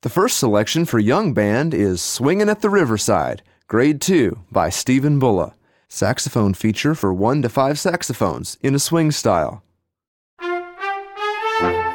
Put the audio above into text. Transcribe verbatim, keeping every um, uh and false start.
The first selection for young band is Swingin' at the Riverside, Grade two by Stephen Bulla. Saxophone feature for one to five saxophones in a swing style.